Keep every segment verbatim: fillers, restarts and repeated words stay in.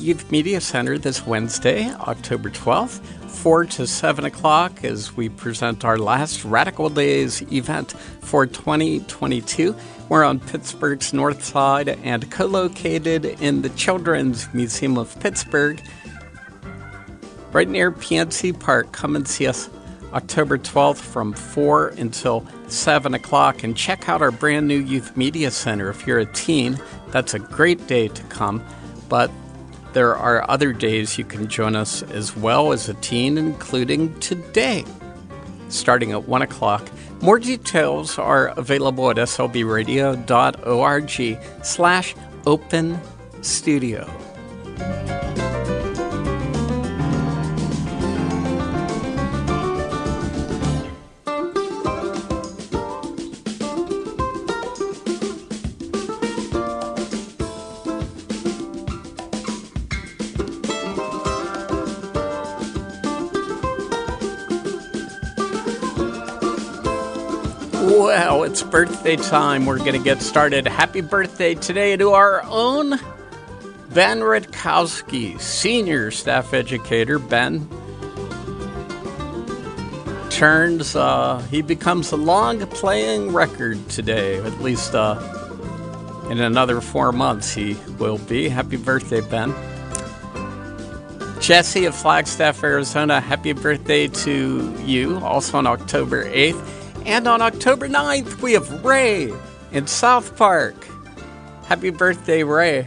Youth Media Center this Wednesday, October twelfth, four to seven o'clock, as we present our last Radical Days event for twenty twenty-two. We're on Pittsburgh's north side and co-located in the Children's Museum of Pittsburgh, right near P N C Park. Come and see us October twelfth from four until seven o'clock, and check out our brand new Youth Media Center. If you're a teen, that's a great day to come, but there are other days you can join us as well as a teen, including today, starting at one o'clock. More details are available at slbradio dot org slash open studio. Well, it's birthday time. We're going to get started. Happy birthday today to our own Ben Rutkowski, senior staff educator. Ben turns, uh, he becomes a long-playing record today, at least uh, in another four months he will be. Happy birthday, Ben. Jesse of Flagstaff, Arizona, happy birthday to you, also on October eighth. And on October ninth, we have Ray in South Park. Happy birthday, Ray.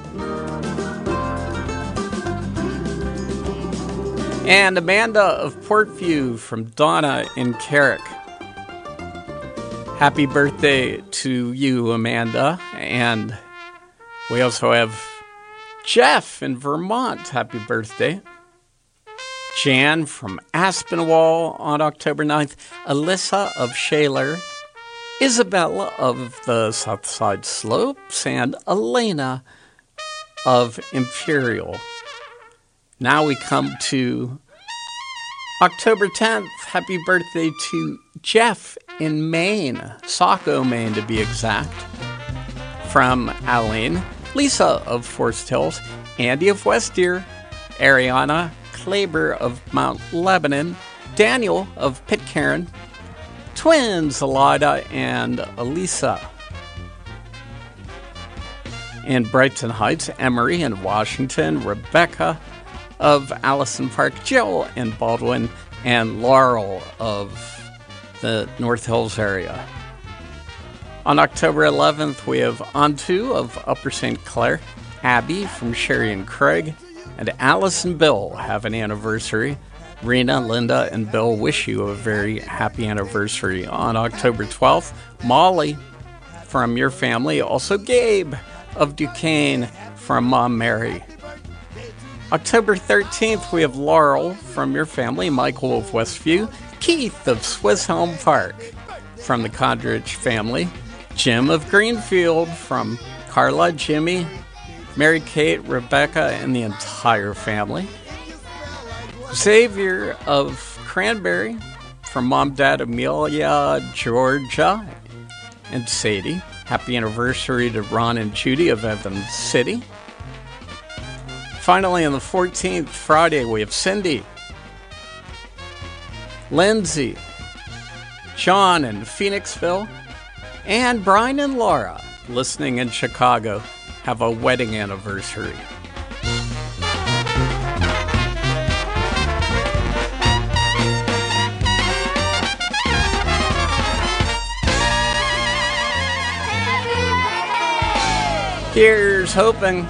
And Amanda of Portview from Donna in Carrick. Happy birthday to you, Amanda. And we also have Jeff in Vermont. Happy birthday. Jan from Aspinwall on October ninth, Alyssa of Shaler, Isabella of the Southside Slopes, and Elena of Imperial. Now we come to October tenth. Happy birthday to Jeff in Maine, Saco, Maine to be exact, from Aline, Lisa of Forest Hills, Andy of West Deer, Ariana Kleber of Mount Lebanon, Daniel of Pitcairn, twins Alida and Elisa. In Brighton Heights, Emery in Washington, Rebecca of Allison Park, Jill in Baldwin, and Laurel of the North Hills area. On October eleventh, we have Antu of Upper Saint Clair, Abby from Sherry and Craig, and Alice and Bill have an anniversary. Rena, Linda, and Bill wish you a very happy anniversary. On October twelfth, Molly from your family. Also Gabe of Duquesne from Mom Mary. October thirteenth, we have Laurel from your family. Michael of Westview. Keith of Swiss Home Park from the Condridge family. Jim of Greenfield from Carla, Jimmy, Mary Kate, Rebecca, and the entire family. Xavier of Cranberry from Mom, Dad, Amelia, Georgia, and Sadie. Happy anniversary to Ron and Judy of Evans City. Finally, on the fourteenth, Friday, we have Cindy, Lindsay, John in Phoenixville, and Brian and Laura, listening in Chicago, have a wedding anniversary. Here's hoping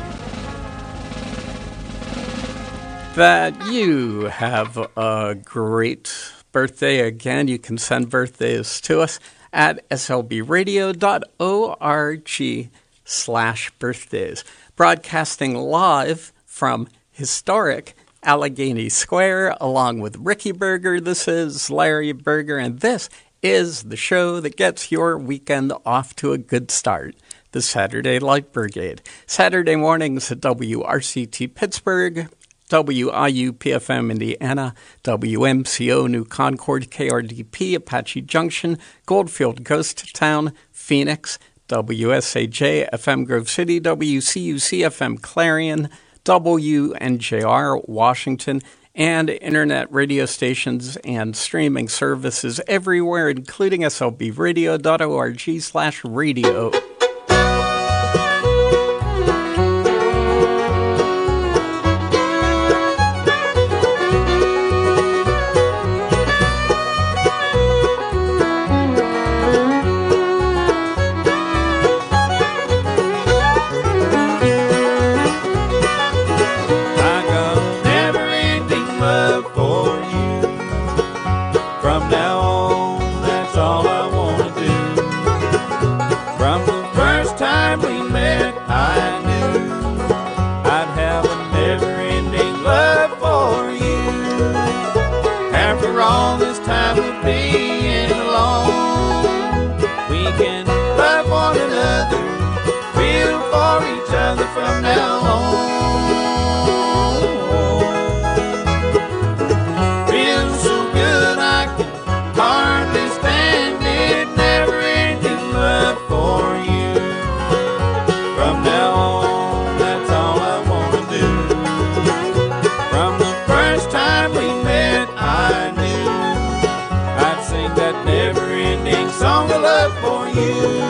that you have a great birthday. Again, you can send birthdays to us at slbradio dot org slash birthdays. Broadcasting live from historic Allegheny Square, along with Ricky Berger. This is Larry Berger, and this is the show that gets your weekend off to a good start. The Saturday Light Brigade. Saturday mornings at W R C T Pittsburgh, W I U P F M Indiana, W M C O New Concord, K R D P Apache Junction, Goldfield Ghost Town, Phoenix, W S A J F M Grove City, W C U C F M Clarion, W N J R, Washington, and internet radio stations and streaming services everywhere, including S L B radio dot org slash radio. From now on, feels so good I can hardly stand it. Never-ending love for you. From now on, that's all I want to do. From the first time we met, I knew I'd sing that never-ending song of love for you.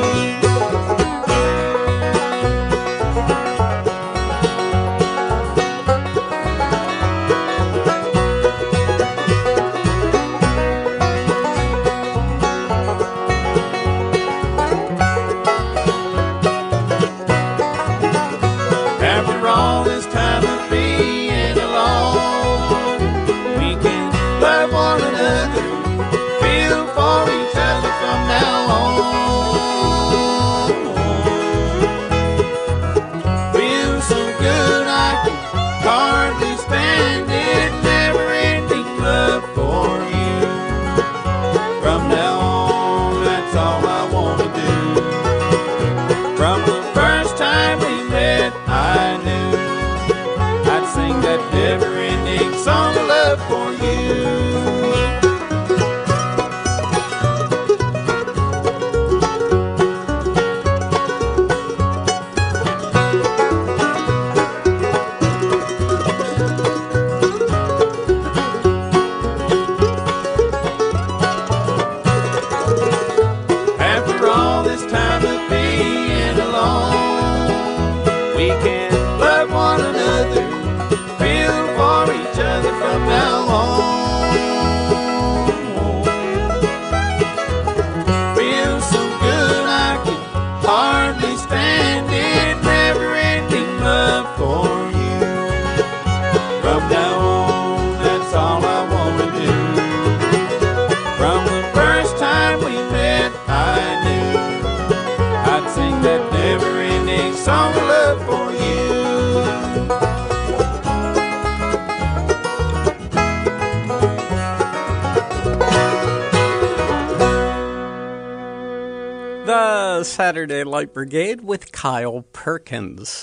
Saturday Light Brigade with Kyle Perkins.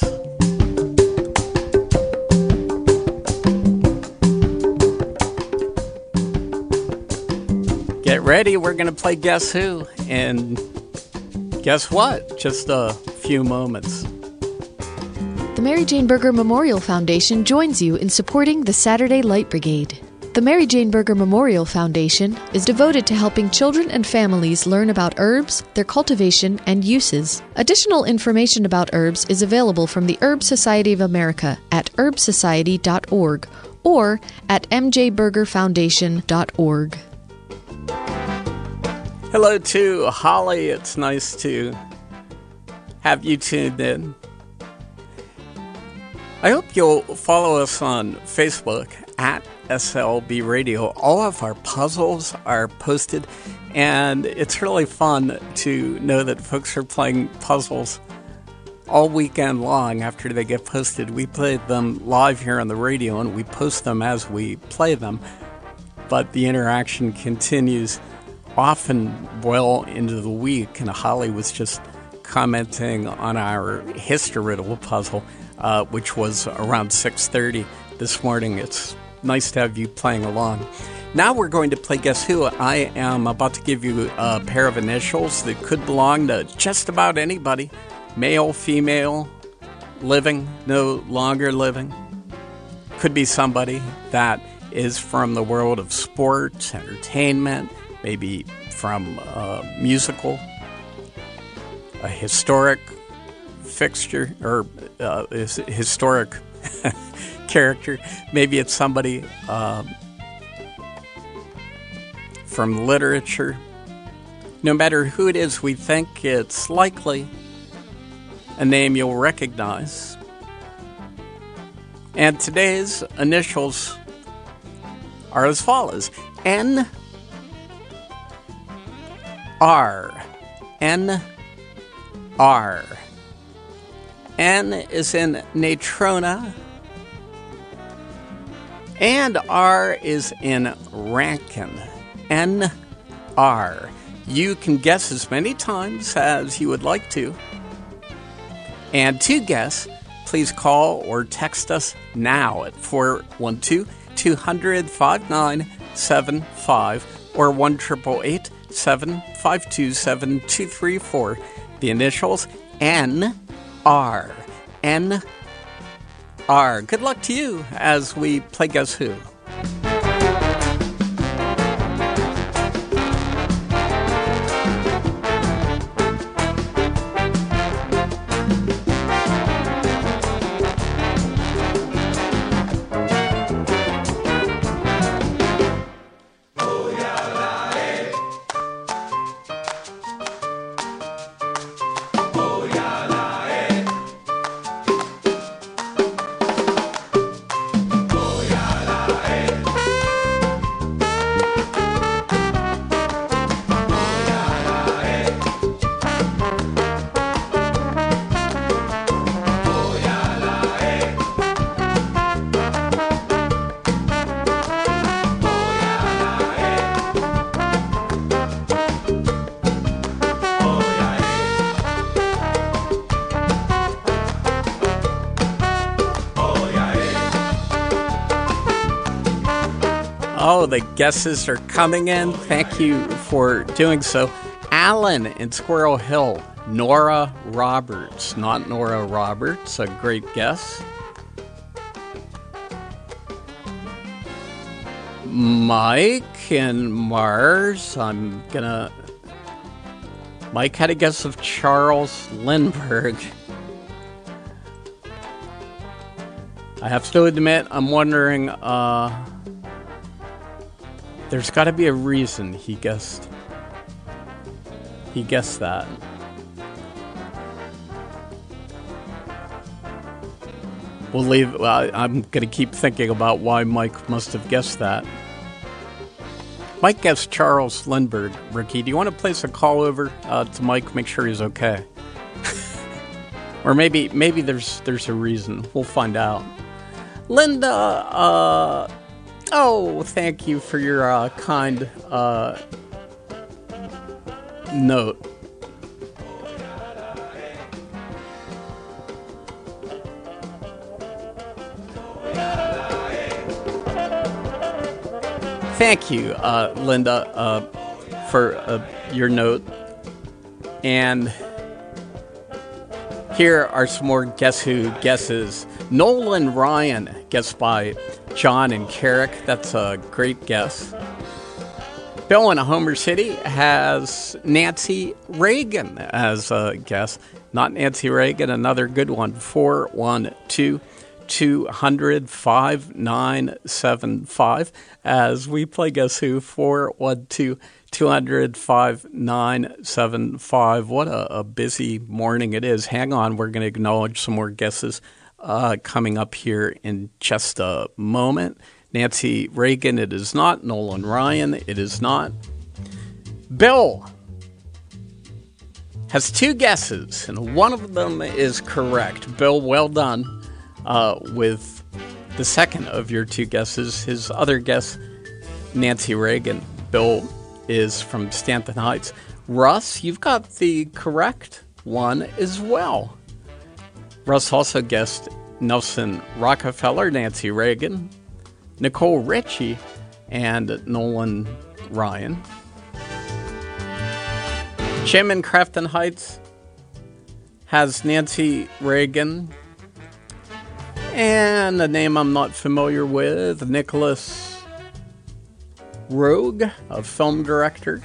Get ready, we're going to play Guess Who, and guess what? Just a few moments. The Mary Jane Berger Memorial Foundation joins you in supporting the Saturday Light Brigade. The Mary Jane Berger Memorial Foundation is devoted to helping children and families learn about herbs, their cultivation, and uses. Additional information about herbs is available from the Herb Society of America at herb society dot org or at m j berger foundation dot org. Hello to Holly. It's nice to have you tuned in. I hope you'll follow us on Facebook at S L B Radio. All of our puzzles are posted, and it's really fun to know that folks are playing puzzles all weekend long after they get posted. We play them live here on the radio, and we post them as we play them, but the interaction continues often well into the week, and Holly was just commenting on our Historiddle puzzle, uh, which was around six thirty this morning. It's nice to have you playing along. Now we're going to play Guess Who. I am about to give you a pair of initials that could belong to just about anybody, male, female, living, no longer living. Could be somebody that is from the world of sports, entertainment, maybe from a musical, a historic fixture, or uh, historic character. Maybe it's somebody um, from literature. No matter who it is, we think it's likely a name you'll recognize. And today's initials are as follows. N R. N R. N is in Natrona. And R is in Rankin. N R. You can guess as many times as you would like to. And to guess, please call or text us now at four one two, two hundred, five nine seven five or one eight eight eight, seven five two, seven two three four. The initials N R. N R. Good luck to you as we play Guess Who. Oh, the guesses are coming in. Thank you for doing so. Alan in Squirrel Hill. Nora Roberts. Not Nora Roberts. A great guess. Mike in Mars. I'm gonna... Mike had a guess of Charles Lindbergh. I have to admit, I'm wondering... Uh, There's got to be a reason he guessed. He guessed that. We'll leave. Well, I'm going to keep thinking about why Mike must have guessed that. Mike guessed Charles Lindbergh. Ricky, do you want to place a call over uh, to Mike? Make sure he's okay. Or maybe maybe there's there's a reason. We'll find out. Linda. Uh, Oh, thank you for your uh, kind uh, note. Thank you, uh, Linda, uh, for uh, your note. And here are some more Guess Who guesses. Nolan Ryan, guessed by John and Carrick. That's a great guess. Bill in Homer City has Nancy Reagan as a guess. Not Nancy Reagan, another good one. four one two, two hundred, five nine seven five. As we play Guess Who, four one two, two hundred, five nine seven five. What a, a busy morning it is. Hang on, we're going to acknowledge some more guesses Uh, coming up here in just a moment. Nancy Reagan, it is not. Nolan Ryan, it is not. Bill has two guesses, and one of them is correct. Bill, well done uh, with the second of your two guesses. His other guess, Nancy Reagan. Bill is from Stanton Heights. Russ, you've got the correct one as well. Russ also guessed Nelson Rockefeller, Nancy Reagan, Nicole Richie, and Nolan Ryan. Jim in Crafton Heights has Nancy Reagan. And a name I'm not familiar with, Nicholas Roeg, a film director.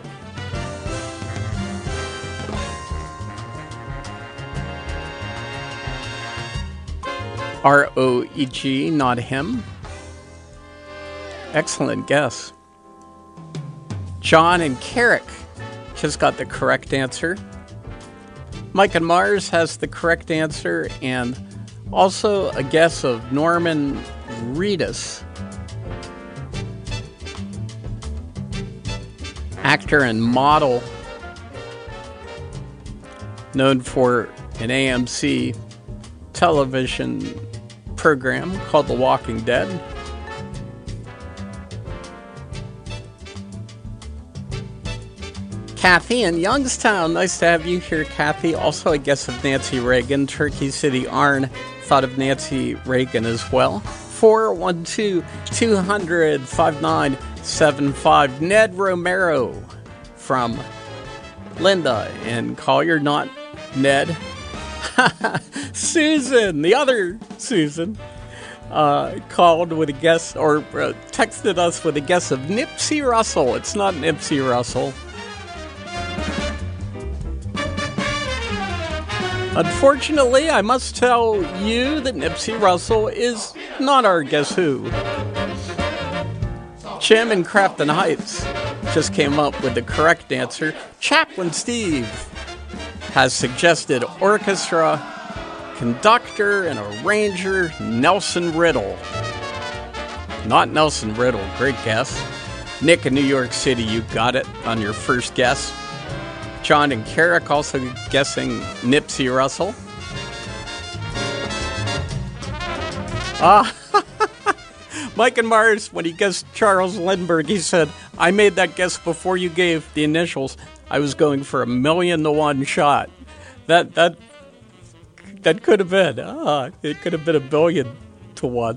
R O E G, not him. Excellent guess. John and Carrick just got the correct answer. Mike and Mars has the correct answer, and also a guess of Norman Reedus, actor and model known for an A M C television program called The Walking Dead. Kathy in Youngstown. Nice to have you here, Kathy. Also a guess of Nancy Reagan. Turkey City Arn thought of Nancy Reagan as well. four one two, two hundred, five nine seven five. Ned Romero from Linda in Collier, not Ned. Susan, the other Susan, uh, called with a guess, or uh, texted us with a guess of Nipsey Russell. It's not Nipsey Russell. Unfortunately, I must tell you that Nipsey Russell is not our Guess Who. Jim in Crafton Heights just came up with the correct answer. Chaplain Steve has suggested orchestra conductor and arranger Nelson Riddle. Not Nelson Riddle, great guess. Nick in New York City, you got it on your first guess. John and Carrick also guessing Nipsey Russell. Ah, Mike and Mars, when he guessed Charles Lindbergh, he said, I made that guess before you gave the initials. I was going for a million to one shot. That that that could have been. Ah, it could have been a billion to one.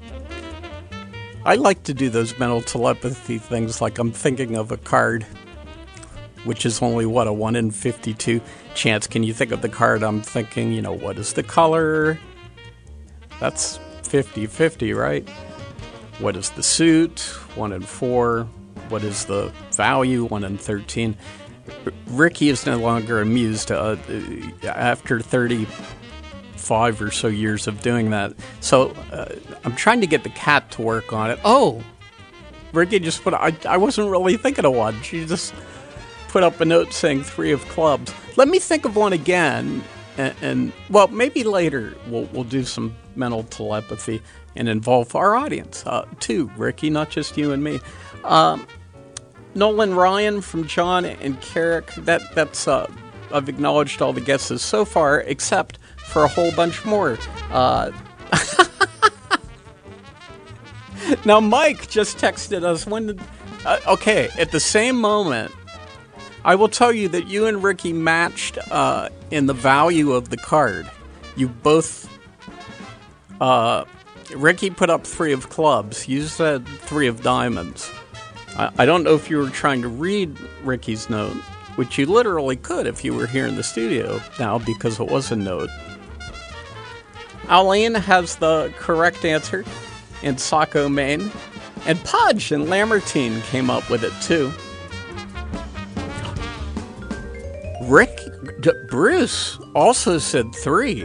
I like to do those mental telepathy things, like I'm thinking of a card, which is only, what, a one in fifty-two chance. Can you think of the card I'm thinking? You know, what is the color? That's fifty-fifty, right? What is the suit? one in four. What is the value? one in thirteen. Ricky is no longer amused uh, after thirty-five or so years of doing that. So uh, I'm trying to get the cat to work on it. Oh, Ricky just put, I, I wasn't really thinking of one. She just put up a note saying three of clubs. Let me think of one again. And, and well, maybe later we'll, we'll do some mental telepathy and involve our audience uh, too, Ricky, not just you and me. Um, Nolan Ryan from John and Carrick. That that's uh, I've acknowledged all the guesses so far, except for a whole bunch more. Uh, now, Mike just texted us. When did, uh, okay, at the same moment, I will tell you that you and Ricky matched uh, in the value of the card. You both. Uh, Ricky put up three of clubs. You said three of diamonds. I don't know if you were trying to read Ricky's note, which you literally could if you were here in the studio now because it was a note. Aline has the correct answer in Saco, Maine. And Podge and Lamartine came up with it too. Rick D- Bruce also said three.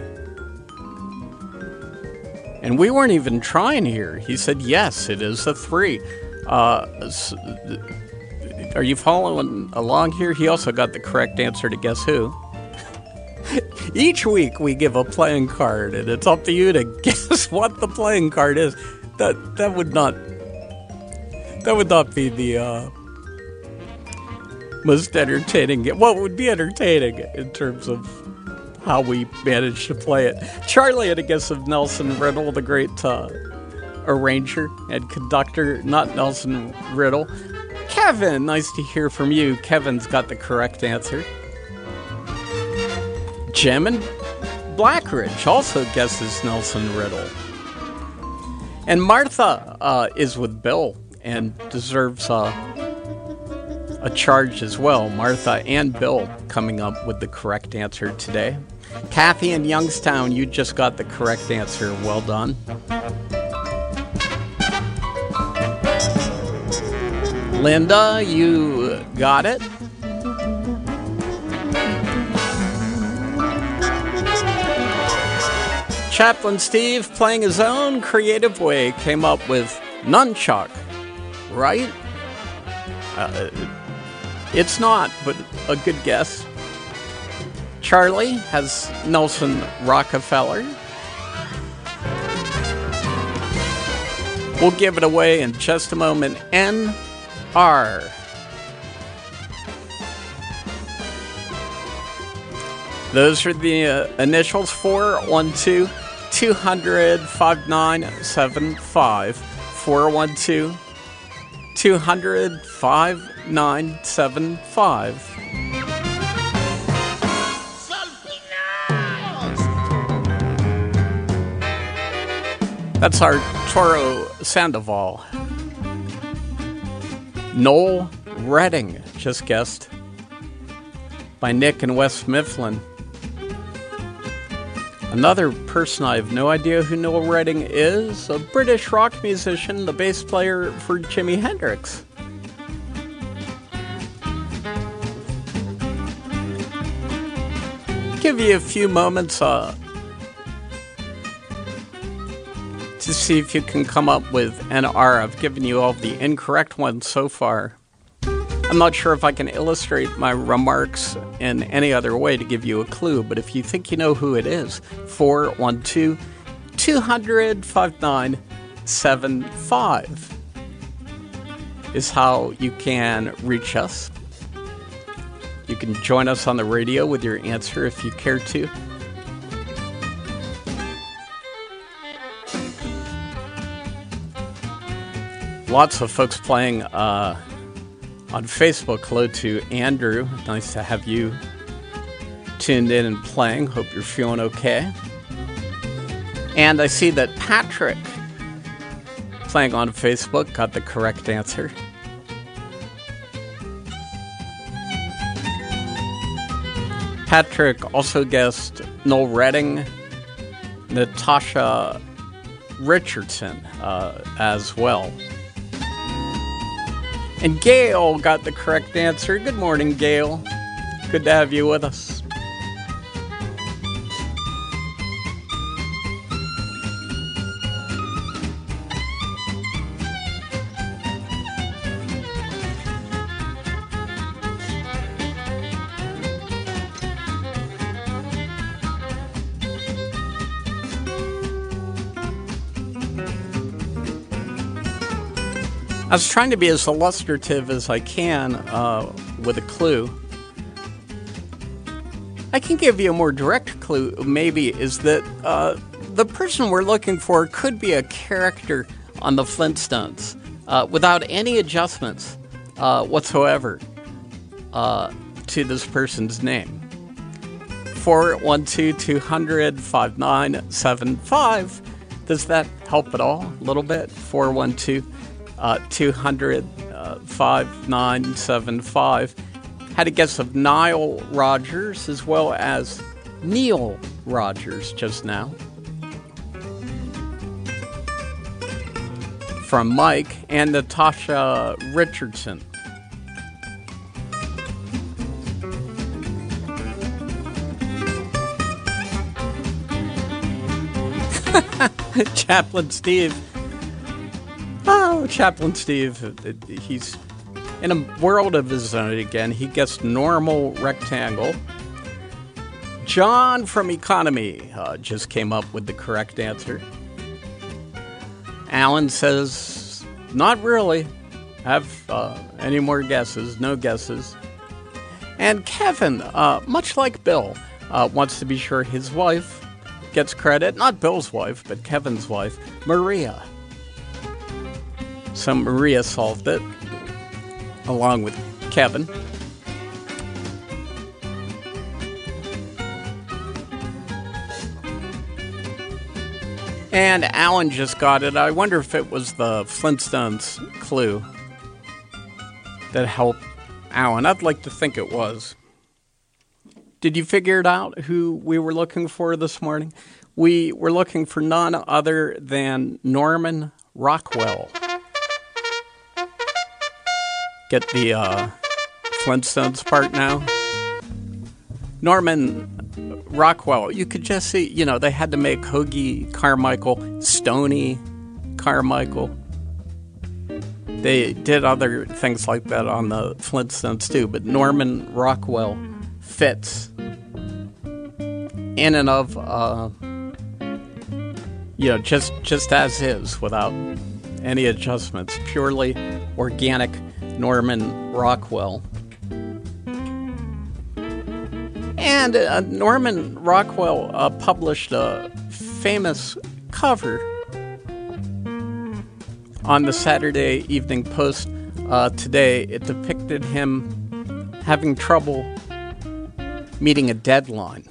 And we weren't even trying here. He said, yes, it is a three. Uh, are you following along here? He also got the correct answer to Guess Who. Each week we give a playing card, and it's up to you to guess what the playing card is. That that would not that would not be the uh, most entertaining. Well, it would be entertaining in terms of how we managed to play it. Charlie had a guess of Nelson Riddle, the great uh, arranger and conductor, not Nelson Riddle. Kevin, nice to hear from you. Kevin's got the correct answer. Jim and Blackridge also guesses Nelson Riddle. And Martha uh, is with Bill and deserves uh, a charge as well. Martha and Bill coming up with the correct answer today. Kathy in Youngstown, you just got the correct answer. Well done. Linda, you got it. Chaplain Steve, playing his own creative way, came up with nunchuck, right? Uh, it's not, but a good guess. Charlie has Nelson Rockefeller. We'll give it away in just a moment. N R. Those are the uh, initials. Four one two two hundred five nine seven five. Four one two two hundred five nine seven five. That's our Toro Sandoval. Noel Redding, just guessed, by Nick in West Mifflin. Another person, I have no idea who Noel Redding is, a British rock musician, the bass player for Jimi Hendrix. Give you a few moments uh, to see if you can come up with N R. I've given you all the incorrect ones so far. I'm not sure if I can illustrate my remarks in any other way to give you a clue, but if you think you know who it is, four one two two hundred five nine seven five is how you can reach us. You can join us on the radio with your answer if you care to. Lots of folks playing uh, on Facebook. Hello to Andrew. Nice to have you tuned in and playing. Hope you're feeling okay. And I see that Patrick, playing on Facebook, got the correct answer. Patrick also guessed Noel Redding, Natasha Richardson uh, as well. And Gail got the correct answer. Good morning, Gail. Good to have you with us. I was trying to be as illustrative as I can uh, with a clue. I can give you a more direct clue, maybe, is that uh, the person we're looking for could be a character on the Flintstones uh, without any adjustments uh, whatsoever uh, to this person's name. four one two two hundred five nine seven five. Does that help at all? A little bit? four one two Uh, two hundred five nine seven five. Had a guess of Nile Rodgers as well as Neil Rogers just now. From Mike and Natasha Richardson. Chaplain Steve. Oh, Chaplain Steve, he's in a world of his own again. He gets normal rectangle. John from Economy uh, just came up with the correct answer. Alan says, not really. Have uh, any more guesses? No guesses. And Kevin, uh, much like Bill, uh, wants to be sure his wife gets credit. Not Bill's wife, but Kevin's wife, Maria. So Maria solved it, along with Kevin. And Alan just got it. I wonder if it was the Flintstones clue that helped Alan. I'd like to think it was. Did you figure it out who we were looking for this morning? We were looking for none other than Norman Rockwell. Get the uh, Flintstones part now. Norman Rockwell, you could just see, you know, they had to make Hoagie Carmichael, Stoney Carmichael. They did other things like that on the Flintstones too, but Norman Rockwell fits in and of, uh, you know, just, just as is without any adjustments. Purely organic Norman Rockwell. And uh, Norman Rockwell uh, published a famous cover on the Saturday Evening Post uh, today. It depicted him having trouble meeting a deadline.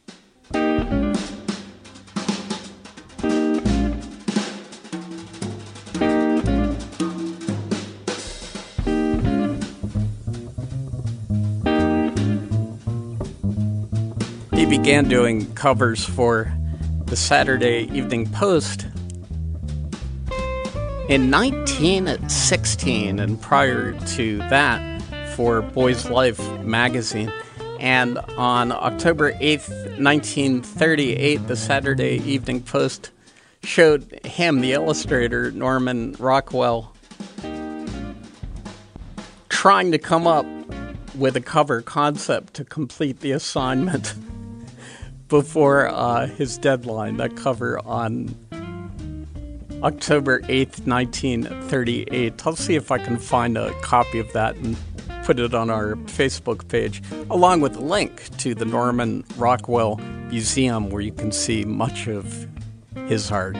He began doing covers for the Saturday Evening Post in nineteen sixteen, and prior to that for Boy's Life magazine. And on October eighth, nineteen thirty-eight, the Saturday Evening Post showed him, the illustrator, Norman Rockwell, trying to come up with a cover concept to complete the assignment before uh, his deadline. That cover on October eighth, nineteen thirty-eight. I'll see if I can find a copy of that and put it on our Facebook page, along with a link to the Norman Rockwell Museum, where you can see much of his art.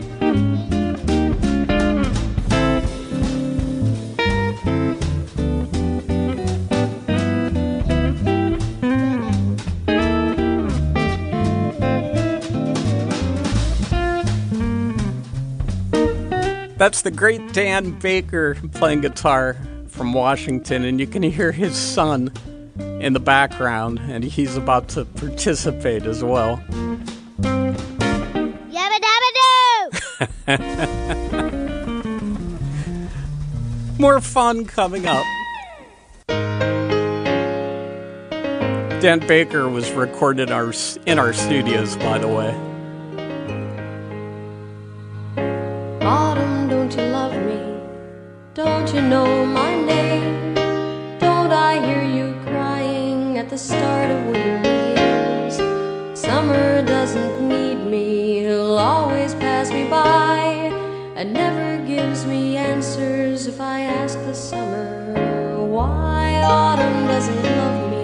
That's the great Dan Baker playing guitar from Washington, and you can hear his son in the background, and he's about to participate as well. Yabba dabba doo! More fun coming up. Dan Baker was recorded our, in our studios, by the way. Autumn, don't you love me? Don't you know my name? Don't I hear you crying at the start of winter rains? Summer doesn't need me, he'll always pass me by, and never gives me answers if I ask the summer why autumn doesn't love me.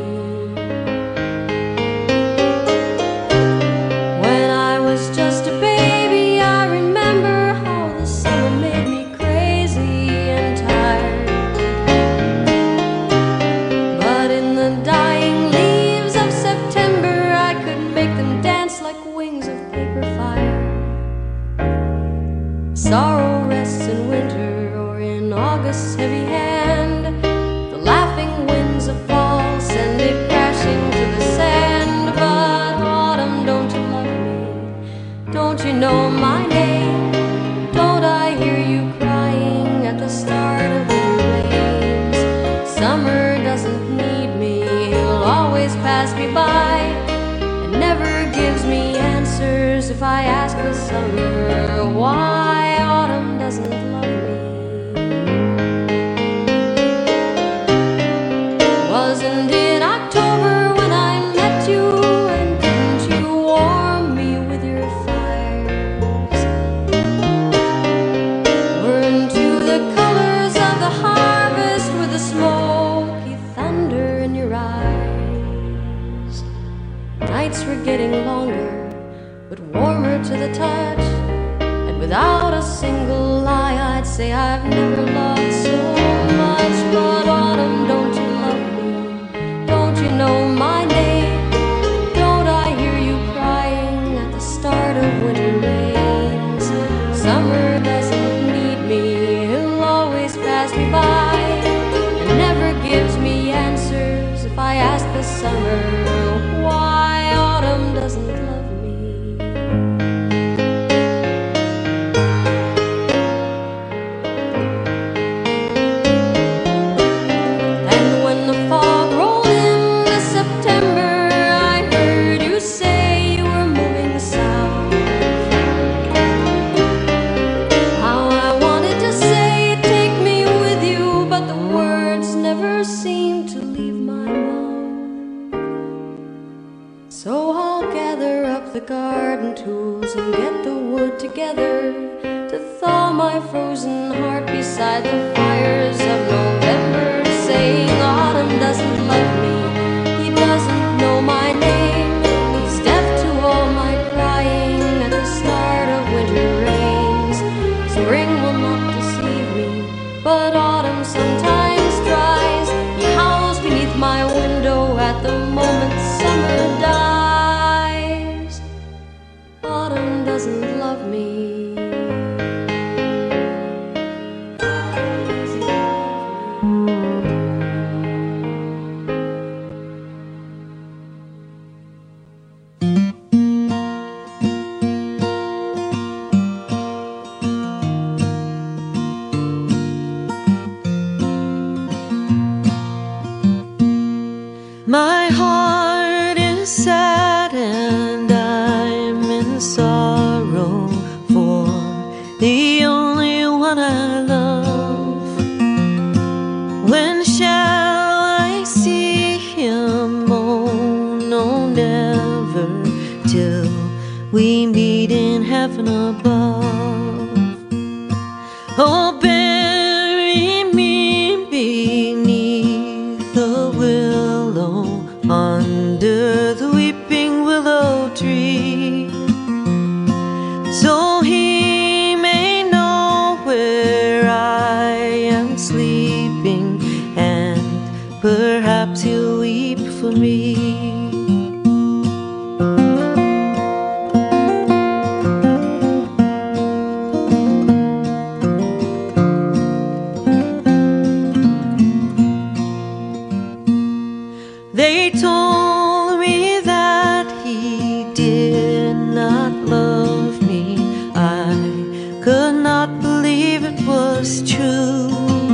When I was just a baby, I remember how the summer made me crazy and tired. But in the dying leaves of September, I could make them dance like wings of paper fire. Sorrow rests in winter or in August's heavy hand. The laughing winds of fall send it crashing to the sand. But autumn, don't you love me? Don't you know my name? Don't I hear you crying at the start of the rains? Summer doesn't need me, he'll always pass me by, and never gives me answers if I ask the summer why autumn doesn't love me. Wasn't it October when I met you, and didn't you warm me with your fires? Weren't you the colors of the harvest with the smoky thunder in your eyes? Nights were getting longer, but warmer to the touch, and without a single lie I'd say I've never loved so much. But autumn, don't you love me? Don't you know my name? Don't I hear you crying at the start of winter rains? Summer doesn't need me, he'll always pass me by, and never gives me answers if I ask the summer my frozen heart beside the fires of November, saying autumn doesn't love me, he doesn't know my name, he's deaf to all my crying at the start of winter rains. Spring will not deceive me, but autumn sometimes tries. He howls beneath my window at the moment summer dies. Autumn doesn't love me. My heart is sad and I'm in sorrow for the only one I love. When shall I see him? Oh, no, never, till we meet in heaven above. Oh, bury me beneath the willow, under the weeping willow tree, so he may know where I am sleeping, and perhaps he'll weep for me. They told me that he did not love me. I could not believe it was true,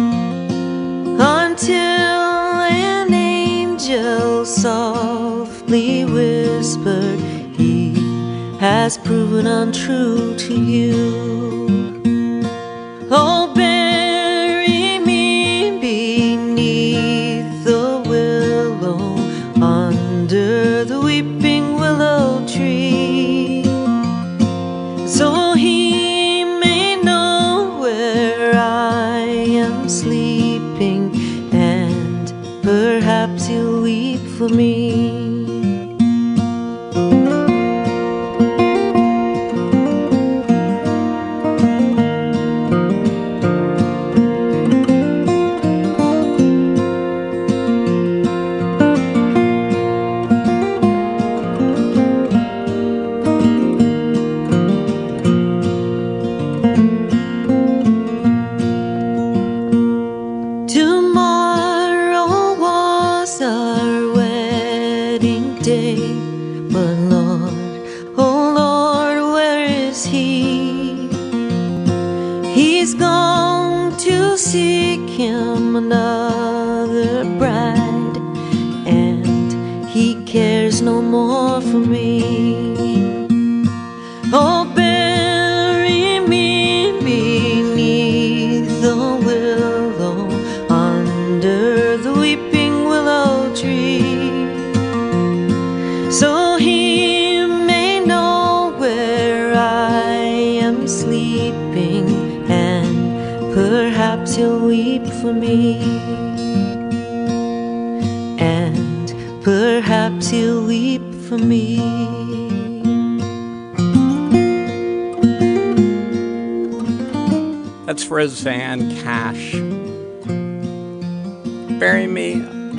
until an angel softly whispered, he has proven untrue to you. Oh, bury me beneath the willow, under the weeping willow tree, so he may know where I am sleeping, and perhaps he'll weep for me. Tomorrow was our wedding day, but Lord, oh Lord, where is he? He's gone to seek him another bride, and he cares no more for me. Oh, bury me beneath the willow, under the weeping willow tree, so he may know where I am sleeping, and perhaps he'll weep for me, and perhaps he'll weep for me. That's Rosanne Cash. Bury me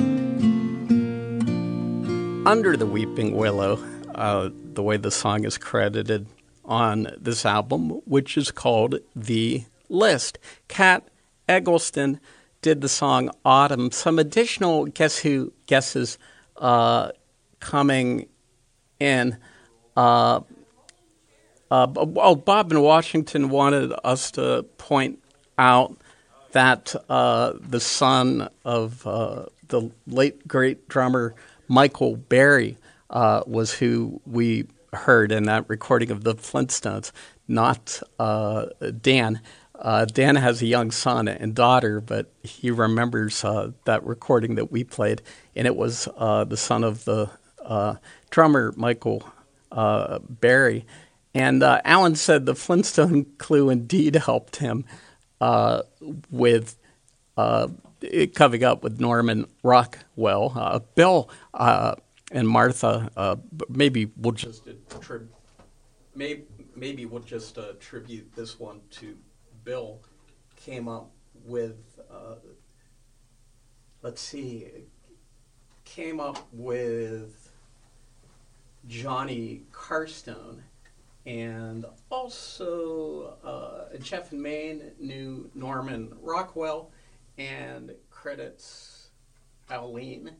under the weeping willow, uh, the way the song is credited on this album, which is called The List. Kat Eggleston did the song Autumn. Some additional Guess Who guesses uh, coming in. Uh, uh, oh, Bob in Washington wanted us to point out that uh, the son of uh, the late, great drummer Michael Berry uh, was who we heard in that recording of the Flintstones, not uh, Dan. Uh, Dan has a young son and daughter, but he remembers uh, that recording that we played, and it was uh, the son of the uh, drummer Michael uh, Berry. And uh, Alan said the Flintstone clue indeed helped him uh, with uh, coming up with Norman Rockwell. Uh, Bill uh, and Martha, uh, maybe we'll just attribute, maybe, maybe we'll just attribute this one to Bill. Came up with, uh, let's see, came up with Johnny Carstone. And also, uh, Jeff and Maine knew Norman Rockwell and credits Aline.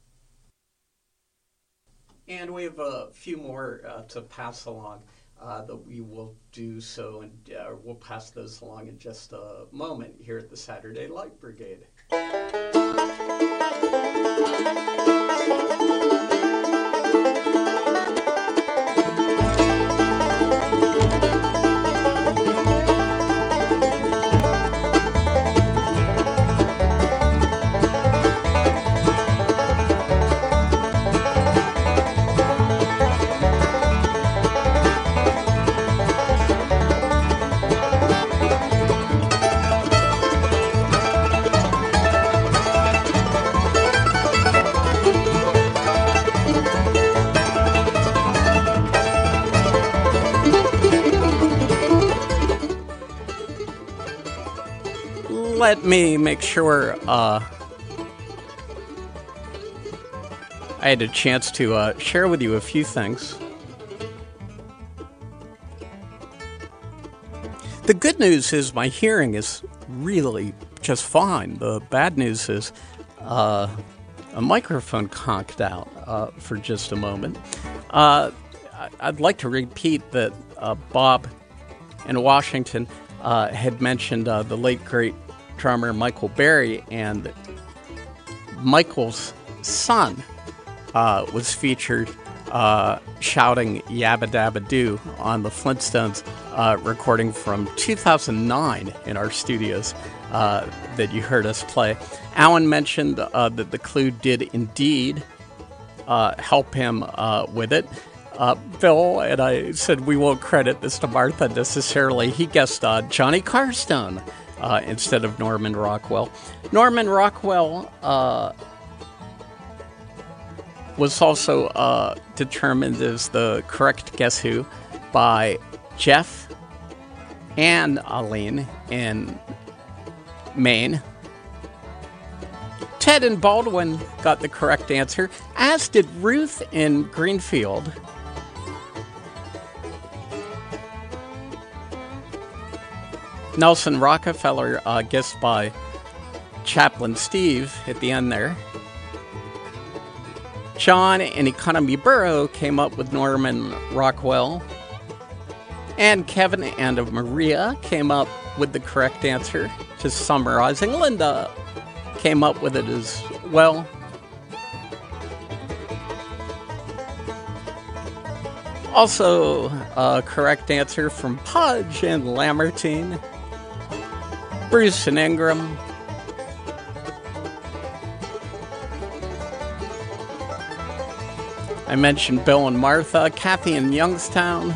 And we have a few more uh, to pass along uh, that we will do so, and uh, we'll pass those along in just a moment here at the Saturday Light Brigade. Let me make sure uh, I had a chance to uh, share with you a few things. The good news is my hearing is really just fine. The bad news is uh, a microphone conked out uh, for just a moment. Uh, I'd like to repeat that uh, Bob in Washington uh, had mentioned uh, the late, great drummer Michael Berry, and Michael's son uh, was featured uh, shouting Yabba Dabba Doo on the Flintstones uh, recording from two thousand nine in our studios uh, that you heard us play. Alan mentioned uh, that the clue did indeed uh, help him uh, with it. Uh, Bill, and I said we won't credit this to Martha necessarily, he guessed uh, Johnny Carstone Uh, instead of Norman Rockwell. Norman Rockwell uh, was also uh, determined as the correct Guess Who by Jeff and Aline in Maine. Ted and Baldwin got the correct answer, as did Ruth in Greenfield. Nelson Rockefeller, uh, guessed by Chaplain Steve at the end there. John and Economy Burrow came up with Norman Rockwell. And Kevin and Maria came up with the correct answer. Just summarizing, Linda came up with it as well. Also, a correct answer from Pudge and Lamartine. Bruce and Ingram. I mentioned Bill and Martha, Kathy in Youngstown,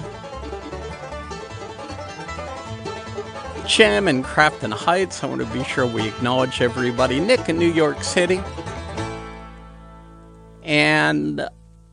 Jim in Crafton Heights. I want to be sure we acknowledge everybody. Nick in New York City. And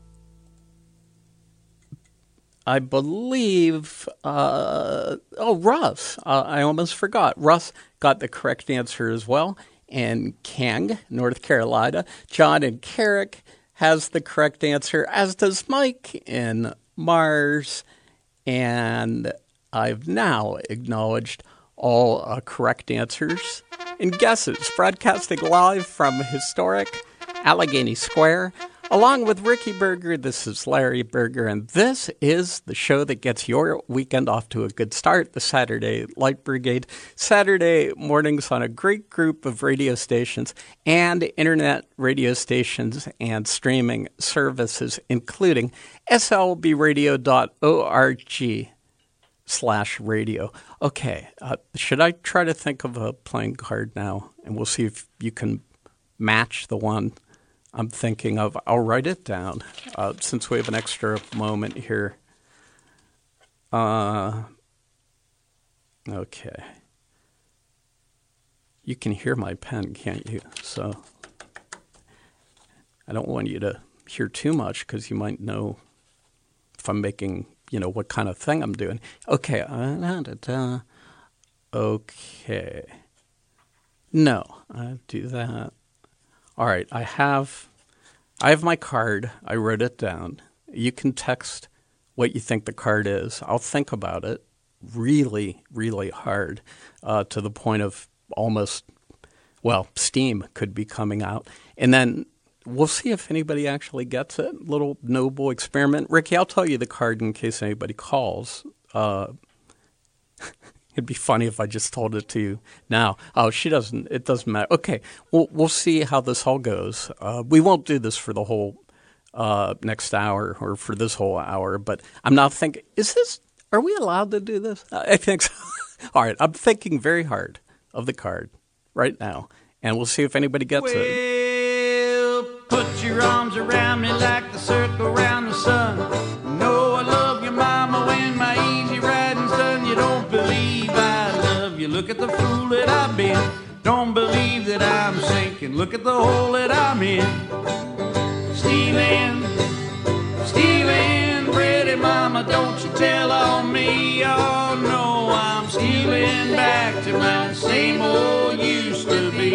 I believe, uh, oh, Russ. Uh, I almost forgot. Russ got the correct answer as well. And Kang, North Carolina. John and Carrick has the correct answer, as does Mike in Mars. And I've now acknowledged all uh, correct answers and guesses. Broadcasting live from historic Allegheny Square. Along with Ricky Berger, this is Larry Berger, and this is the show that gets your weekend off to a good start, the Saturday Light Brigade. Saturday mornings on a great group of radio stations and internet radio stations and streaming services, including S L B radio dot org slash radio. Okay, uh, should I try to think of a playing card now? And we'll see if you can match the one I'm thinking of. I'll write it down uh, since we have an extra moment here. Uh, okay. You can hear my pen, can't you? So I don't want you to hear too much because you might know if I'm making, you know, what kind of thing I'm doing. Okay. Uh, da, da, da. Okay. No, I do that. All right. I have, I have my card. I wrote it down. You can text what you think the card is. I'll think about it really, really hard uh, to the point of almost, well, steam could be coming out. And then we'll see if anybody actually gets it. Little noble experiment. Ricky, I'll tell you the card in case anybody calls. Uh, it'd be funny if I just told it to you now. Oh, she doesn't. It doesn't matter. Okay, we'll, we'll see how this all goes. Uh, we won't do this for the whole uh, next hour or for this whole hour, but I'm not thinking, is this, are we allowed to do this? I think so. All right, I'm thinking very hard of the card right now, and we'll see if anybody gets well, it. Put your arms around me like the circle around the sun. Know I love your mama when my easy riding's done. You don't believe I love you. Look at the fool that I've been. Don't believe that I'm sinking. Look at the hole that I'm in. Stealing, stealing, pretty mama, don't you tell on me. Oh no, I'm stealing back to my same old used to be.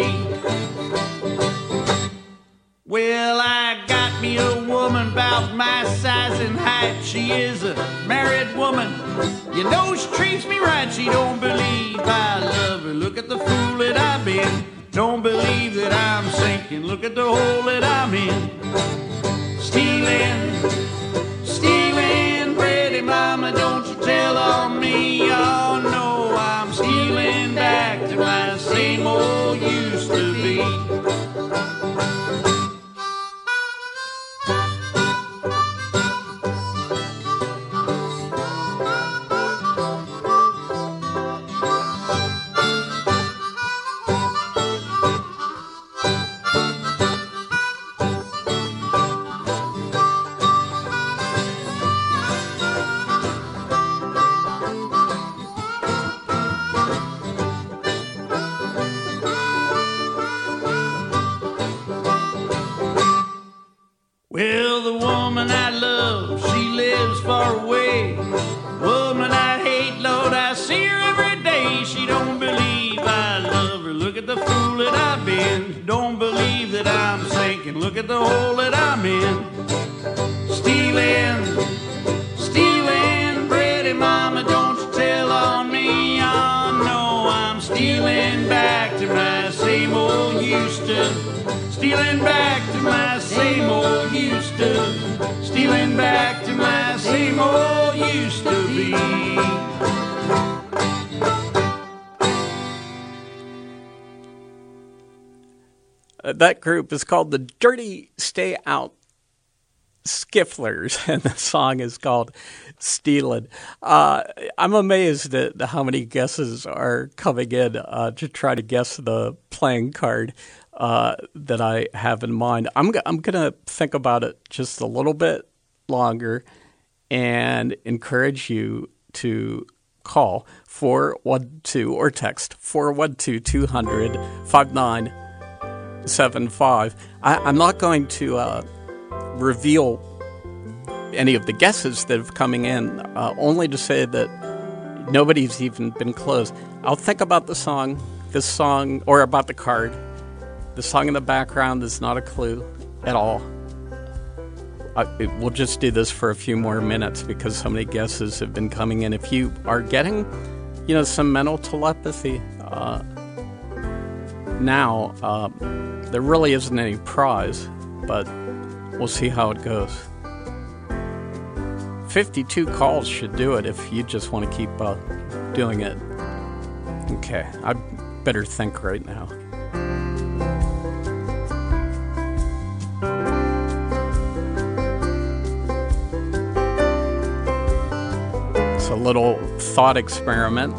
Well, I got me a woman about my size and height. She is a married woman. You know she treats me right. She don't believe I love her. Look at the fool that I've been. Don't believe that I'm sinking. Look at the hole that I'm in. Stealing, stealing, pretty mama, don't you tell on me. Oh no, I'm stealing back to my same old used to be. Well, the woman I love, she lives far away. Woman I hate, Lord, I see her every day. She don't believe I love her. Look at the fool that I've been. Don't believe that I'm sinking. Look at the hole that I'm in. Stealing, stealing, pretty mama, don't you tell on me. Oh no, I'm stealing back to my same old used to. Stealing back to my same old used to. Stealing back to my same old used to be. Uh, that group is called the Dirty Stay Out Skifflers, and the song is called Stealin'. Uh, I'm amazed at how many guesses are coming in uh, to try to guess the playing card uh, that I have in mind. I'm, g- I'm going to think about it just a little bit longer and encourage you to call four one two or text four one two, two hundred, five nine seven five. I, I'm not going to uh, reveal any of the guesses that have coming in, uh, only to say that nobody's even been close. I'll think about the song, this song, or about the card. The song in the background is not a clue at all. I, it, we'll just do this for a few more minutes because so many guesses have been coming in. If you are getting, you know, some mental telepathy uh, now, uh, there really isn't any prize, but we'll see how it goes. fifty-two calls should do it if you just want to keep uh, doing it. Okay, I better think right now. It's a little thought experiment.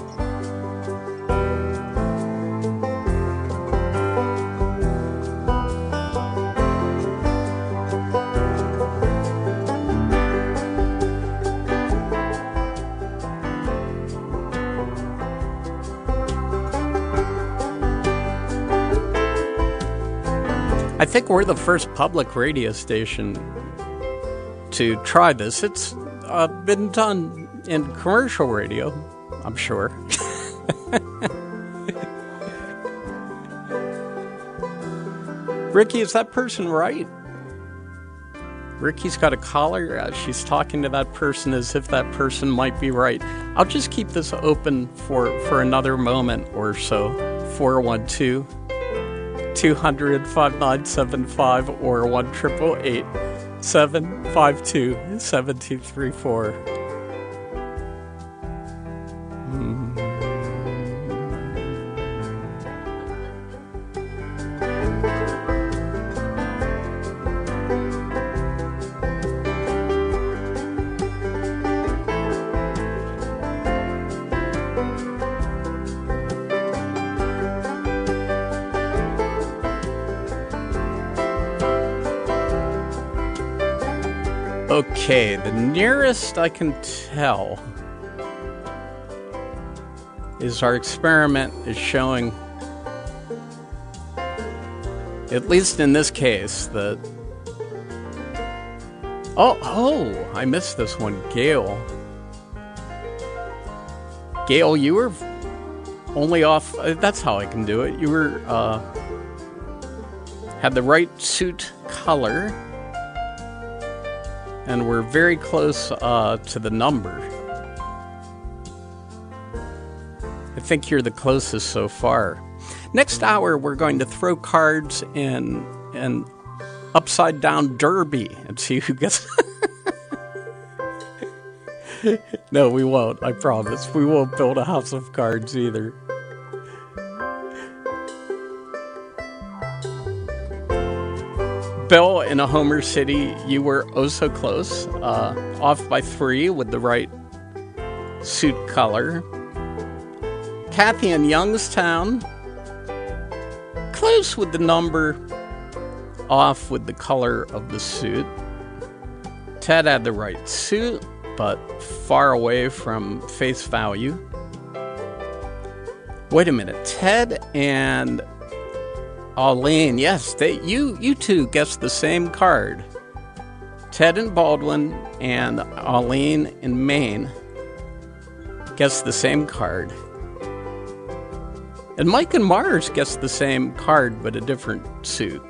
I think we're the first public radio station to try this. It's uh, been done in commercial radio, I'm sure. Ricky, is that person right? Ricky's got a caller. Uh, she's talking to that person as if that person might be right. I'll just keep this open for, for another moment or so. four one two, two hundred, five nine seven five or one eight eight eight, seven five two, seven two three four. Hmm. Okay, the nearest I can tell is our experiment is showing, at least in this case, that... Oh, oh, I missed this one. Gail. Gail, you were only off... Uh, that's how I can do it. You were, uh... had the right suit color... and we're very close uh, to the number. I think you're the closest so far. Next hour, we're going to throw cards in an upside-down derby and see who gets... No, we won't, I promise. We won't build a house of cards either. Bill, in a Homer City, you were oh so close. Uh, off by three with the right suit color. Kathy in Youngstown, close with the number, off with the color of the suit. Ted had the right suit, but far away from face value. Wait a minute, Ted and... Arlene, yes, they, you you two guessed the same card. Ted and Baldwin and Arlene in Maine guessed the same card. And Mike and Mars guessed the same card, but a different suit.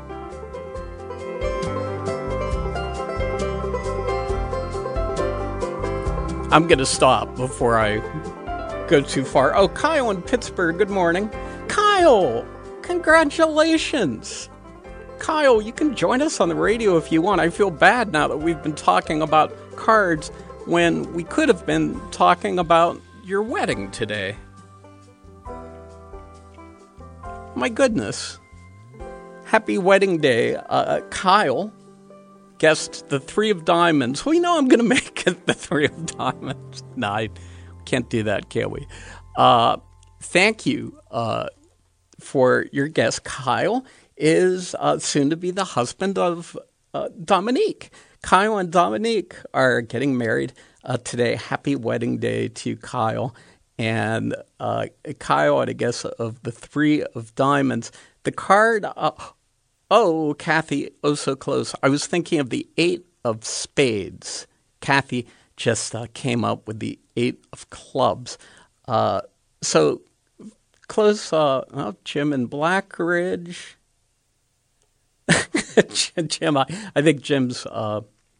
I'm going to stop before I go too far. Oh, Kyle in Pittsburgh, good morning. Kyle! Congratulations! Kyle, you can join us on the radio if you want. I feel bad now that we've been talking about cards when we could have been talking about your wedding today. My goodness. Happy wedding day. Uh, Kyle guessed the three of diamonds. We know I'm going to make it the three of diamonds. No, I can't do that, can we? Uh, thank you, uh, for your guest. Kyle is uh, soon to be the husband of uh, Dominique. Kyle and Dominique are getting married uh, today. Happy wedding day to Kyle. And uh, Kyle had a guess of the three of diamonds. The card, uh, oh, Kathy, oh so close. I was thinking of the eight of spades. Kathy just uh, came up with the eight of clubs. Uh, so... Close, uh, well, Jim in Blackridge. Jim, I, I think Jim's uh,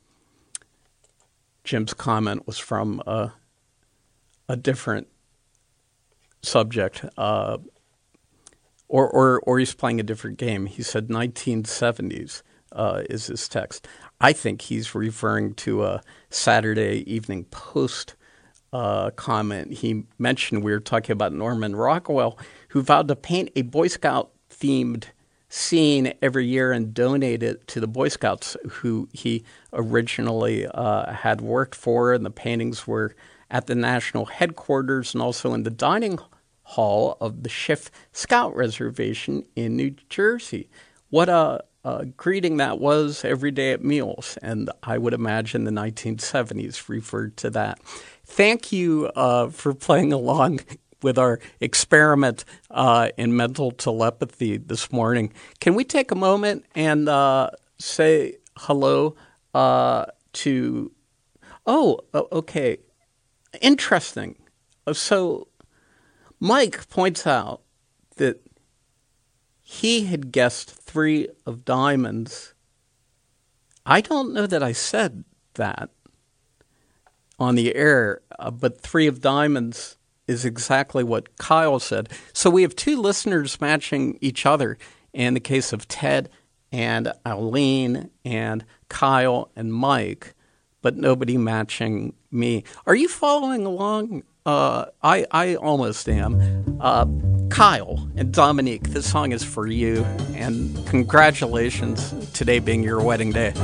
Jim's comment was from uh, a different subject, uh, or or or he's playing a different game. He said nineteen seventies uh, is his text. I think he's referring to a Saturday Evening Post Uh, comment. He mentioned we were talking about Norman Rockwell, who vowed to paint a Boy Scout-themed scene every year and donate it to the Boy Scouts who he originally uh, had worked for, and the paintings were at the national headquarters and also in the dining hall of the Schiff Scout Reservation in New Jersey. What a, a greeting that was every day at meals, and I would imagine the nineteen seventies referred to that. Thank you uh, for playing along with our experiment uh, in mental telepathy this morning. Can we take a moment and uh, say hello uh, to – oh, okay, interesting. So Mike points out that he had guessed three of diamonds. I don't know that I said that on the air, uh, but three of diamonds is exactly what Kyle said. So we have two listeners matching each other in the case of Ted and Eileen and Kyle and Mike, but nobody matching me. Are you following along? Uh, I, I almost am. Uh, Kyle and Dominique, this song is for you, and congratulations, today being your wedding day.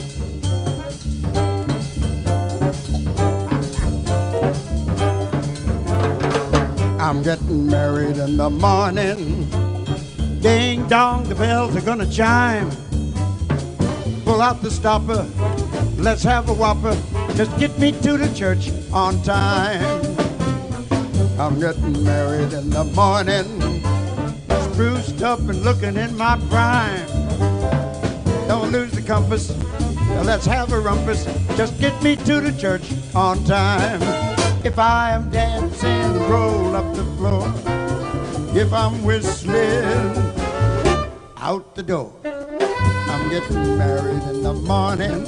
I'm getting married in the morning. Ding dong, the bells are gonna chime. Pull out the stopper, let's have a whopper. Just get me to the church on time. I'm getting married in the morning, spruced up and looking in my prime. Don't lose the compass, let's have a rumpus. Just get me to the church on time. If I am dancing, roll up the floor. If I'm whistling, out the door. I'm getting married in the morning.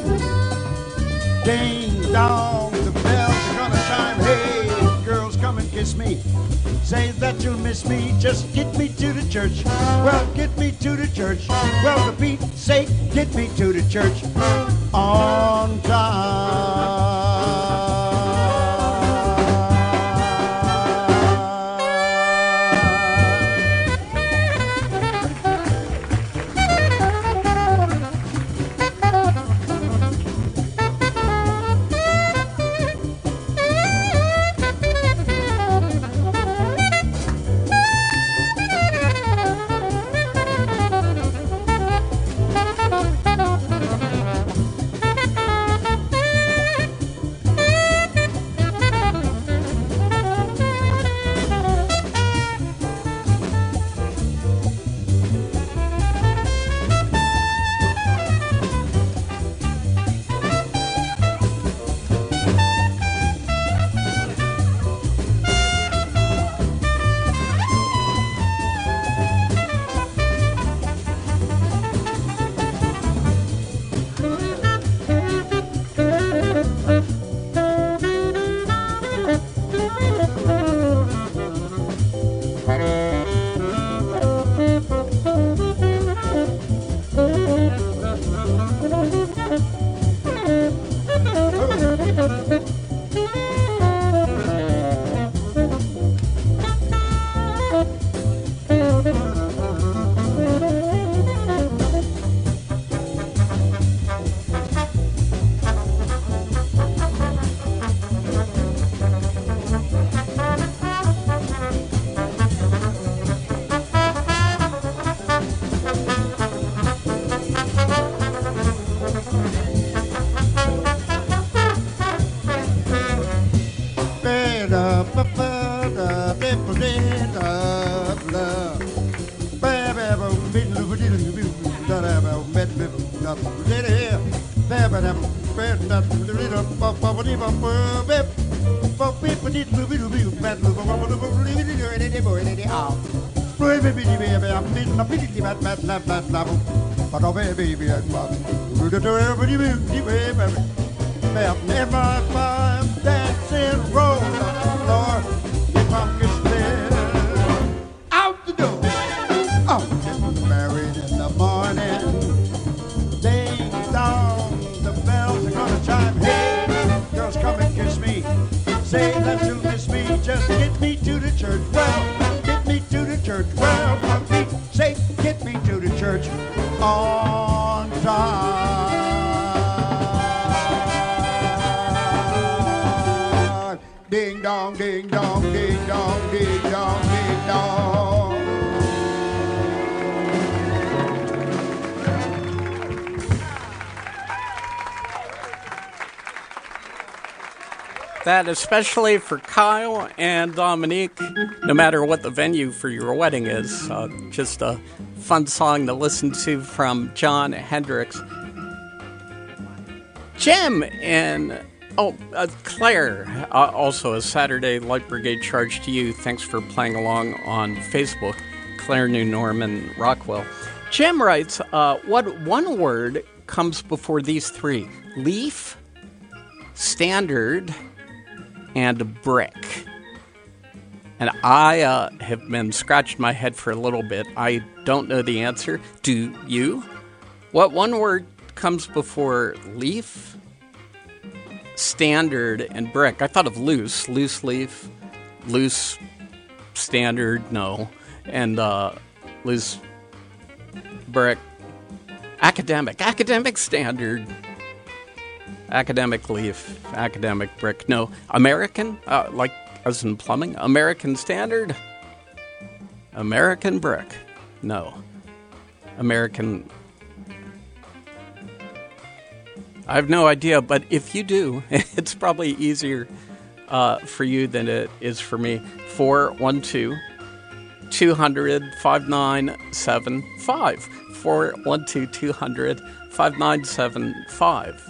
Ding dong, the bells are gonna chime. Hey, girls, come and kiss me. Say that you'll miss me. Just get me to the church. Well, get me to the church. Well, for Pete's sake, get me to the church on time. Out the door. Oh, getting married in the morning. Ding dong, the bells are gonna chime. Hey, girls, come and kiss me. Say that you'll miss me. Just get me to the church. Well, get me to the church. Well, for Pete's sake, get me to the church on time. Ding dong, ding dong, ding dong, ding dong, ding dong. that, especially for Kyle and Dominique, no matter what the venue for your wedding is. Uh, just a fun song to listen to from John Hendricks. Jim and, oh, uh, Claire, uh, also a Saturday Light Brigade charge to you. Thanks for playing along on Facebook. Claire New Norman Rockwell. Jim writes, uh, what one word comes before these three? Leaf, standard, and brick. And I uh, have been scratching my head for a little bit. I don't know the answer. Do you? What one word comes before leaf, standard, and brick? I thought of loose, loose leaf, loose, standard, no, and uh, loose brick. Academic, academic standard, academic leaf, academic brick. No, American, uh, like as in plumbing, American standard, American brick. No, American. I have no idea, but if you do, it's probably easier uh, for you than it is for me. four one two, two hundred, five nine seven five. four one two, two hundred, five nine seven five.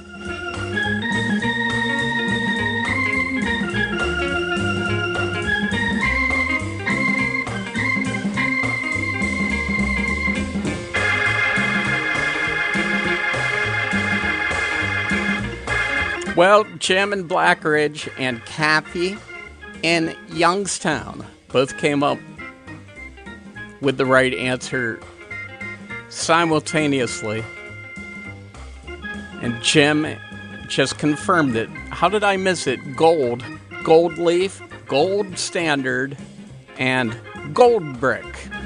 Well, Jim in Blackridge and Kathy in Youngstown both came up with the right answer simultaneously. And Jim just confirmed it. How did I miss it? Gold, gold leaf, gold standard, and gold brick.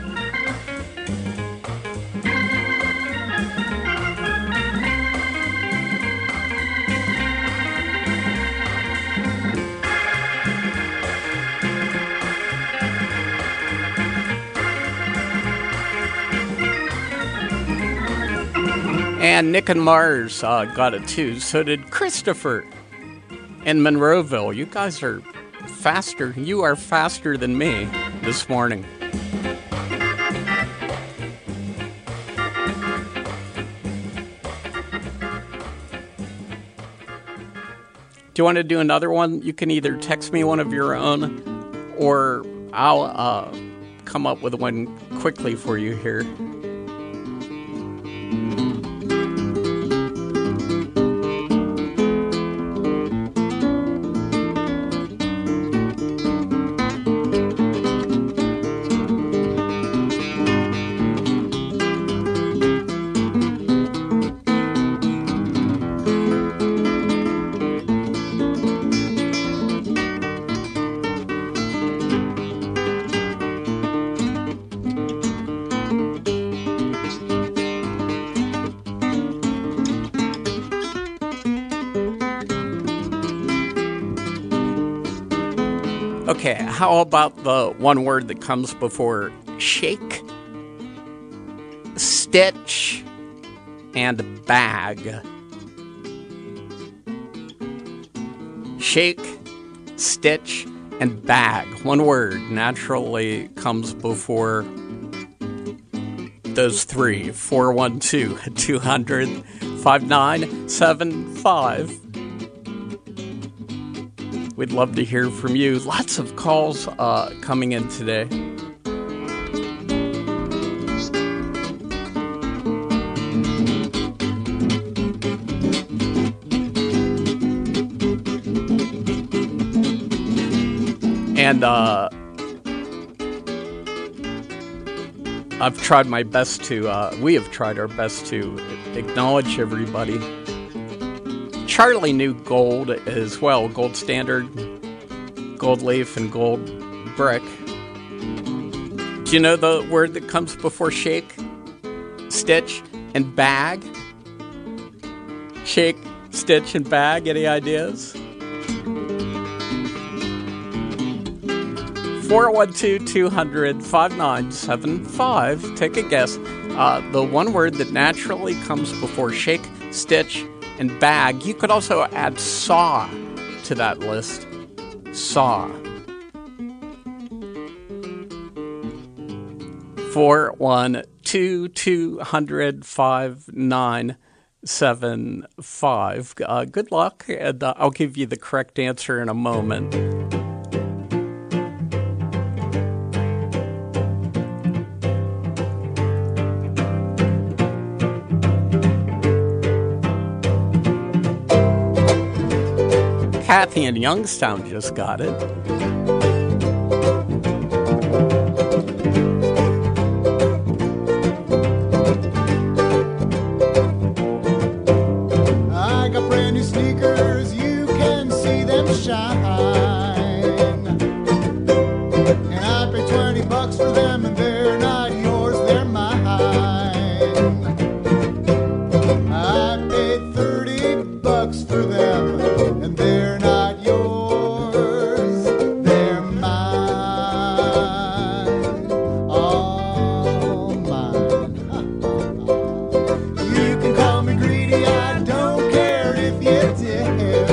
And Nick and Mars uh, got it too. So did Christopher in Monroeville. You guys are faster. You are faster than me this morning. Do you want to do another one? You can either text me one of your own, or I'll uh, come up with one quickly for you here. Okay, how about the one word that comes before shake, stitch, and bag? Shake, stitch, and bag. One word naturally comes before those three. four one two, two hundred, five nine seven five. We'd love to hear from you. Lots of calls uh, coming in today. And uh, I've tried my best to, uh, we have tried our best to acknowledge everybody. Charlie knew gold as well. Gold standard, gold leaf, and gold brick. Do you know the word that comes before shake, stitch, and bag? Shake, stitch, and bag. Any ideas? four one two, two hundred, five nine seven five. Take a guess. Uh, the one word that naturally comes before shake, stitch, and bag. You could also add saw to that list. Saw. four one two two hundred five nine seven five. Uh, good luck, and uh, I'll give you the correct answer in a moment. Kathy in Youngstown just got it. I got brand new sneakers, you can see them shine. And I paid twenty bucks for them, and they're not yours, they're mine. I paid thirty bucks for them, and they're not yours, they're mine, all mine. You can call me greedy, I don't care if you do,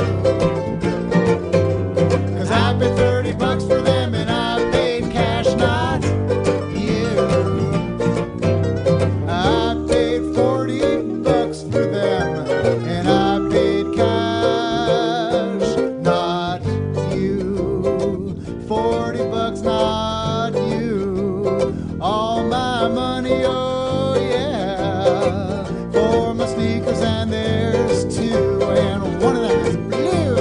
'cause I paid thirty bucks for them, and I paid cash, not you. I paid forty bucks for them, and I paid cash, not you. Forty bucks, not you. All my money, oh yeah, for my sneakers, and there's two, and one of them is blue.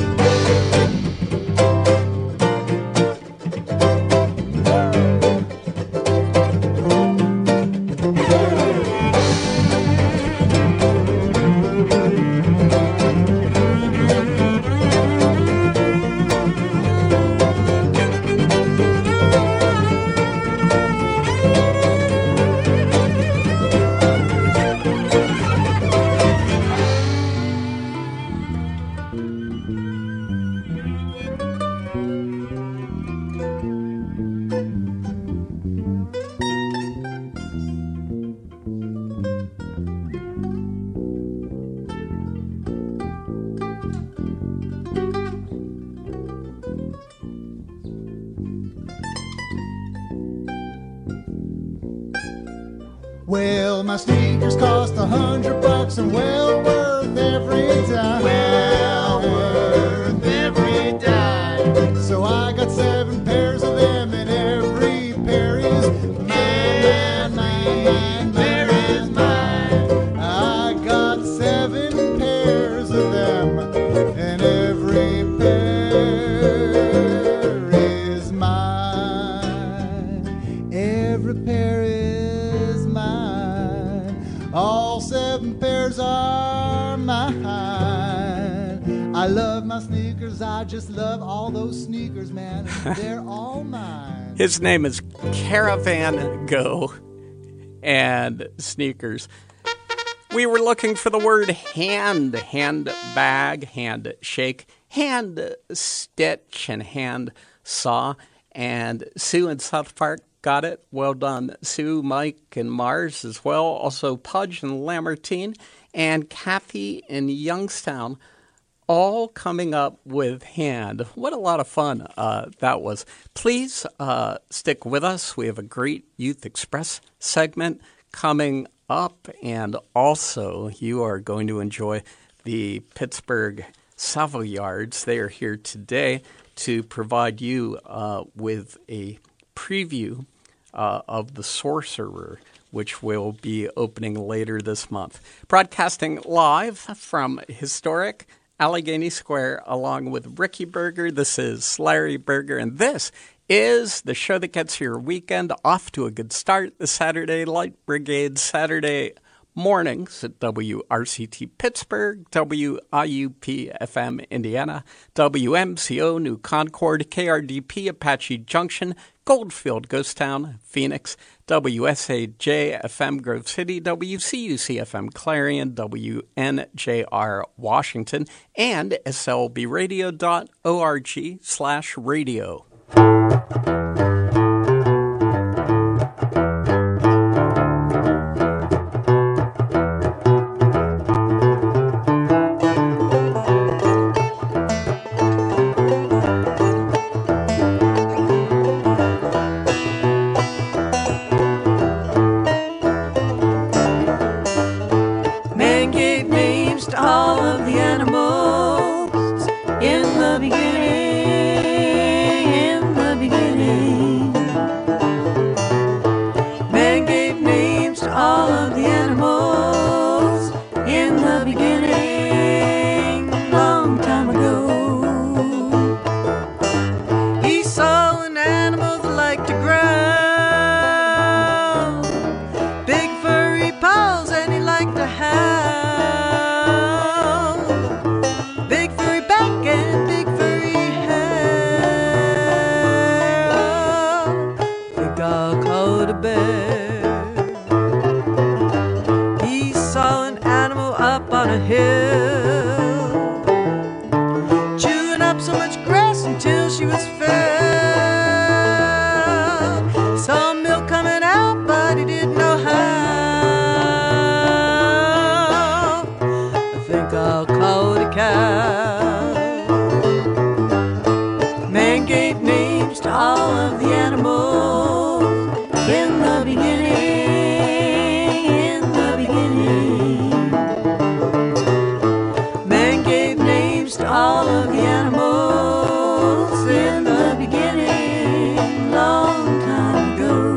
Well, my sneakers cost a hundred bucks, and well worth every dime. Well worth every dime. So I got seven pairs of them, and every pair is mine, mine, mine, mine, mine. I got seven pairs of them, and every pair is mine. Every pair is mine. All seven pairs are mine. I love my sneakers. I just love all those sneakers, man. They're all mine. His name is Caravan Go and Sneakers. We were looking for the word hand, hand bag, hand shake, hand stitch, and hand saw. And Sue in South Park got it. Well done, Sue, Mike, and Mars as well. Also Pudge and Lamartine and Kathy in Youngstown, all coming up with hand. What a lot of fun uh, that was. Please uh, stick with us. We have a great Youth Express segment coming up, and also you are going to enjoy the Pittsburgh Savoyards. They are here today to provide you uh, with a preview uh, of The Sorcerer, which will be opening later this month. Broadcasting live from historic Allegheny Square along with Ricky Berger. This is Larry Berger, and this is the show that gets your weekend off to a good start. The Saturday Light Brigade Saturday mornings at W R C T Pittsburgh, W I U P F M Indiana, W M C O New Concord, K R D P Apache Junction, Goldfield Ghost Town, Phoenix, W S A J F M Grove City, W C U C F M Clarion, W N J R Washington, and S L B radio dot org slash radio. I'll call it a bear. He saw an animal up on a hill, chewing up so much grass until she was filled. He saw milk coming out, but he didn't know how. I think I'll call it a cow. Man gave names to all of the animals in the beginning, in the beginning. Man gave names to all of the animals in the beginning, long time ago.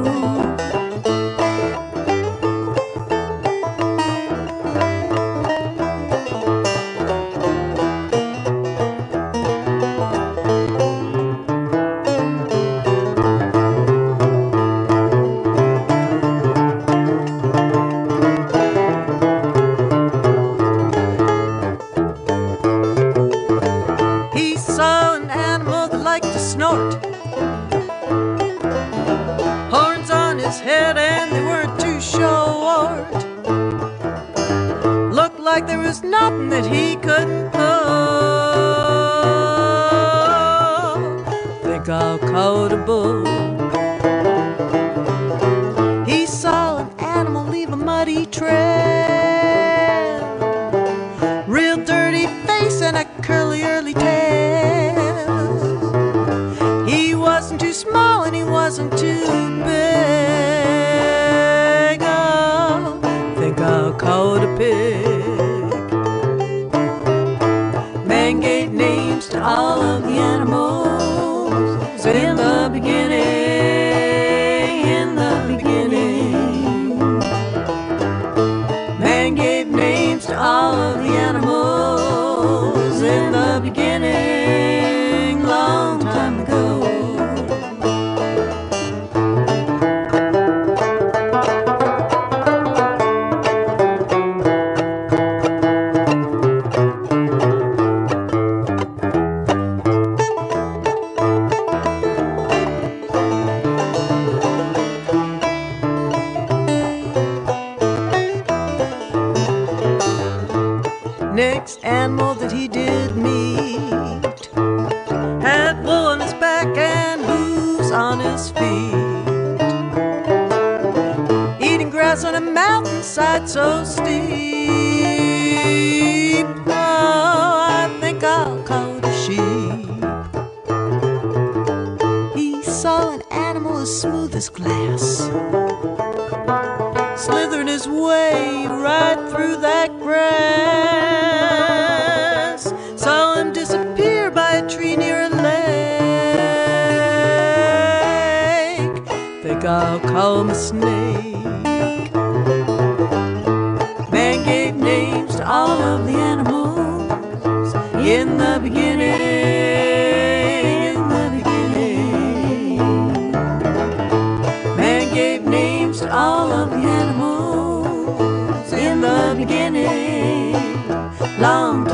He saw an animal that liked to snort, horns on his head and they weren't too short. Looked like there was nothing that he couldn't pull. Think I'll call it a bull. He saw an animal leave a muddy trail, real dirty face and a curly early tail. He wasn't too small and he wasn't too big. Oh, think I'll call it a pig. Man gave names to all of the animals in the beginning, in the beginning. Man gave names to all of the animals in the beginning, long time ago. Next animal that he did meet had wool on his back and hooves on his feet, eating grass on a mountainside so steep. Oh, I think I'll call it a sheep. He saw an animal as smooth as glass, slithering his way right through that grass. Saw him disappear by a tree near a lake. Think I'll call him a snake. Man gave names to all of the animals in the beginning, in the beginning. Man gave names to all of the animals in the beginning, long time